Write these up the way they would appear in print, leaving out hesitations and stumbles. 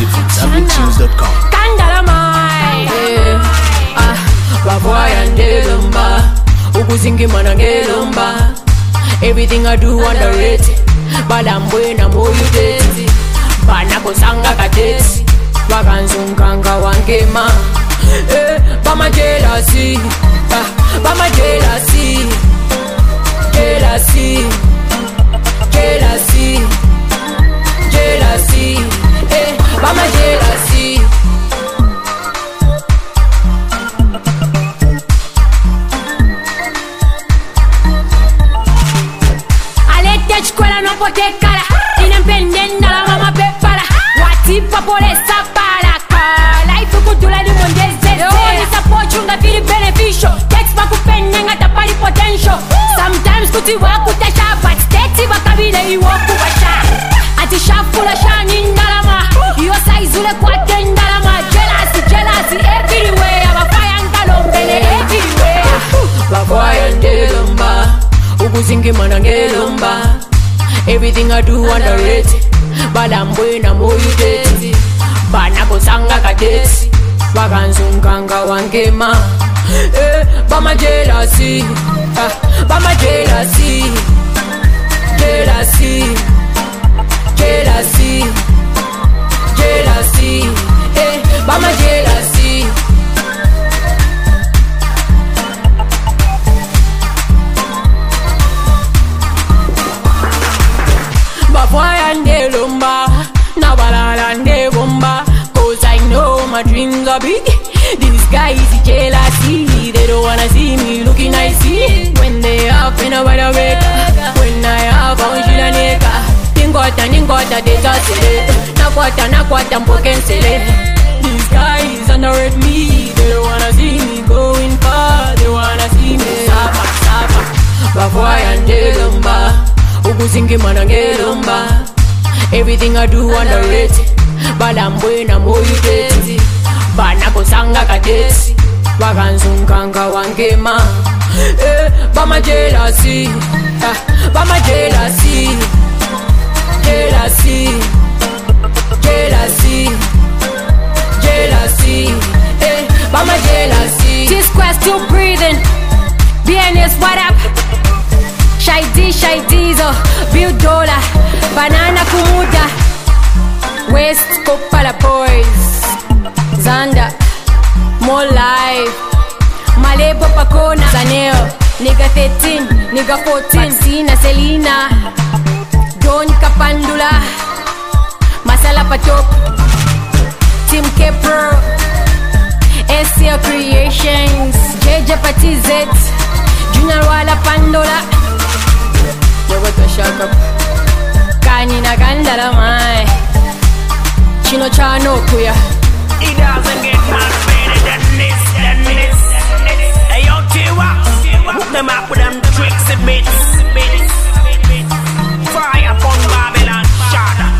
ZambianTunes.com. Kandalamai Wavoya ndelomba Ukuzingimana ngelomba. Everything I do underrated Balambwena moyudeti Banako sanga kateti Wakanzunganga wangema Bama jealousy Bama jealousy Jealousy Jealousy Jealousy Bama jealousy Alete escuela no pote cara Inempendenda la mama pepara Watipa polesa para Life kudula ni mwendeze Oni support you nga feel beneficial Text makupende nga tapari potential Sometimes kuti waku tasha But steti wakabile iwoku washa Ati shafula shani ndalama Iyo size ule kwate ndalama Jealousy everywhere Wafaya ngalombele everywhere Wafaya ndelomba Ukuzingimana ngelomba. Everything I do underrated Balambwena moyudeti Banako sanga kadeti Wakanzunganga wangema Bama jealousy Bama jealousy Jealousy Jealousy Jealousy Bama jealousy Bafaya ndelomba Nabalala ndebomba Cause I know my dreams are big. These guys jealousy. They don't wanna see me looking nice. When they have in a weather wake. When I have on shila neka. Ningota they just say Nakwata mpokensele. These guys underrate me. They don't wanna see me going far. They wanna see me suffer. Bafaya ndelomba Ukuzingimana ngelomba. Everything I do underrated Balambwena moyudeti Banako sanga kadeti Wakanzunganga wangema Bama jealousy Bama jealousy Jealousy Jealousy Jealousy Bama jealousy. T-Square still breathing. BNS what up? Shy Diesel, Bill Dollar, Banana Kumuda, West Kopala Boys, Zanda, More Life, Malebo Pakona, Zaneo, Nigga 13, Nigga 14, Sina Selena, Don Kapandula, Masala Patop, Team K-Pro, SCL Creations, JJ Patizet, Junior Wala Pandola. Kani na gandala mai Chino chano kuya. It doesn't get much better than this. Hey yo Tiwa, hook them up with them tricks and bits. Fire upon Babylon, Shada.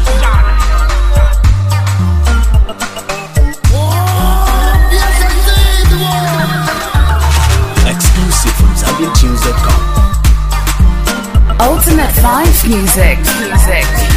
Exclusive from ZambianTunes.com. Ultimate Vibes Music.